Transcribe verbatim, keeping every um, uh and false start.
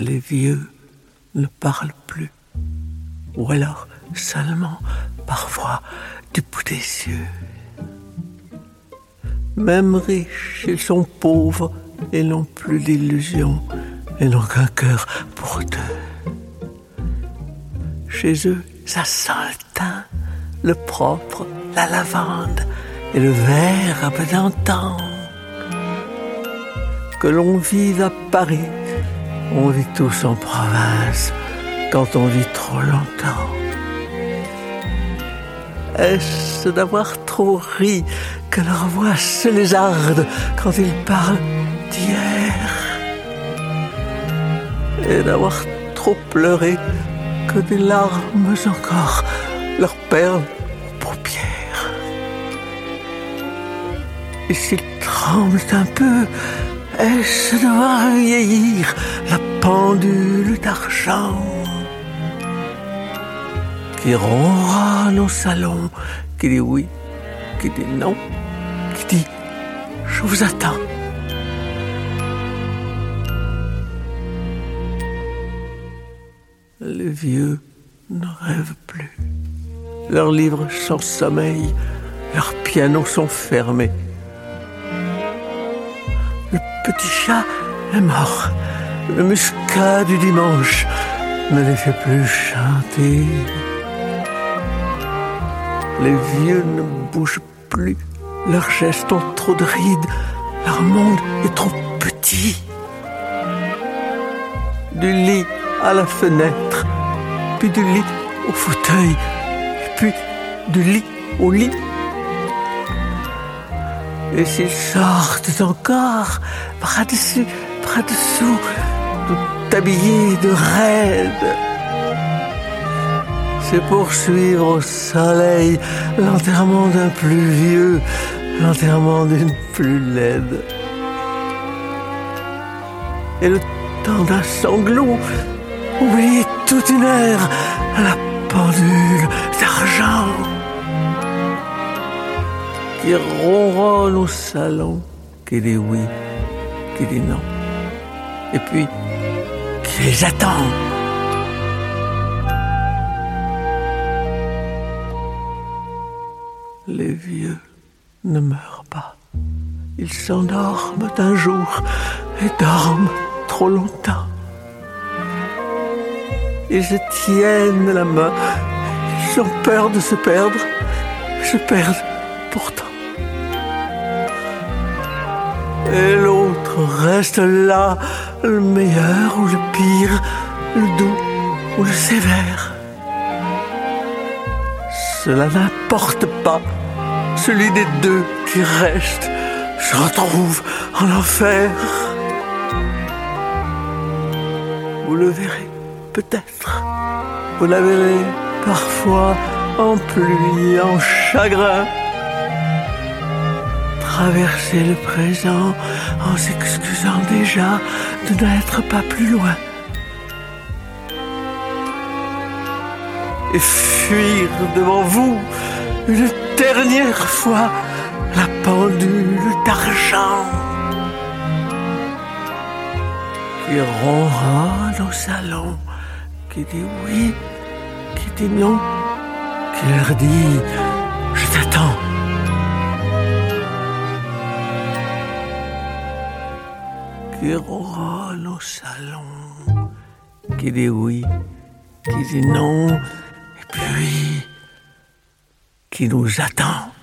Les vieux ne parlent plus, ou alors seulement, parfois, du bout des yeux. Même riches, ils sont pauvres et n'ont plus d'illusions et n'ont qu'un cœur pour deux. Chez eux, ça sent le thym, le propre, la lavande et le verbe d'antan. Que l'on vive à Paris, on vit tous en province quand on vit trop longtemps. Est-ce d'avoir trop ri que leur voix se lézarde quand ils parlent d'hier? Et d'avoir trop pleuré que des larmes encore leur perlent aux paupières? Et s'ils tremblent un peu, est-ce de voir vieillir la pendule d'argent qui ronronne au salon, qui dit oui, qui dit non, qui dit je vous attends? Les vieux ne rêvent plus. Leurs livres sont sommeil, leurs pianos sont fermés. Le petit chat est mort. Le muscat du dimanche ne les fait plus chanter. Les vieux ne bougent plus. Leurs gestes ont trop de rides. Leur monde est trop petit. Du lit à la fenêtre, puis du lit au fauteuil, et puis du lit au lit. Et s'ils sortent encore, bras dessus, bras dessous, tout habillés de raide, c'est pour suivre au soleil l'enterrement d'un plus vieux, l'enterrement d'une plus laide. Et le temps d'un sanglot, oubliez toute une heure à la pendule d'argent qui ronronne au salon, qui dit oui, qui dit non, et puis qui les attend. Les vieux ne meurent pas. Ils s'endorment un jour et dorment trop longtemps. Ils se tiennent la main, ils ont peur de se perdre, se perdent pourtant. Et l'autre reste là, le meilleur ou le pire, le doux ou le sévère. Cela n'importe pas, celui des deux qui reste se retrouve en enfer. Vous le verrez peut-être, vous la verrez parfois en pluie, en chagrin, traverser le présent en s'excusant déjà de n'être pas plus loin. Et fuir devant vous une dernière fois la pendule d'argent qui ronronne au salon, qui dit oui, qui dit non, qui leur dit je t'attends. Qui ronronne au salon, qui dit oui, qui dit non, et puis qui nous attend.